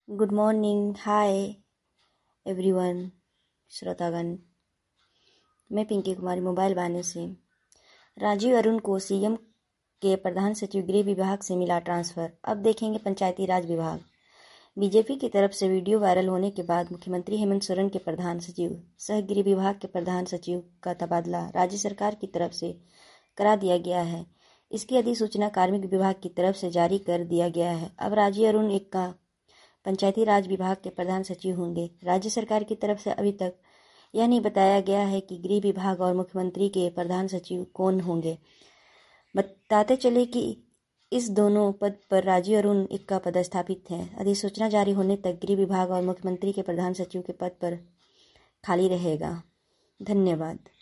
Good morning, hi everyone, श्रोतागण। मैं पिंकी कुमारी mobile बाने से। राजीव अरुण को सीएम के प्रधान सचिव गृह विभाग से मिला ट्रांसफर। अब देखेंगे पंचायती राज विभाग। बीजेपी की तरफ से वीडियो वायरल होने के बाद मुख्यमंत्री हेमंत सोरेन के प्रधान सचिव सह गृह विभाग के प्रधान सचिव का तबादला राज्य सरकार की तरफ से करा दिया गया है। इसकी अधिसूचना कार्मिक विभाग की तरफ से जारी कर दिया गया है। अब राजीव अरुण एक का पंचायती राज विभाग के प्रधान सचिव होंगे। राज्य सरकार की तरफ से अभी तक यह नहीं बताया गया है कि गृह विभाग और मुख्यमंत्री के प्रधान सचिव कौन होंगे। बताते चले कि इस दोनों पद पर राजीव अरुण इक्का पदस्थापित हैं। अधिसूचना जारी होने तक गृह विभाग और मुख्यमंत्री के प्रधान सचिव के पद पर खाली रहेगा। धन्यवाद।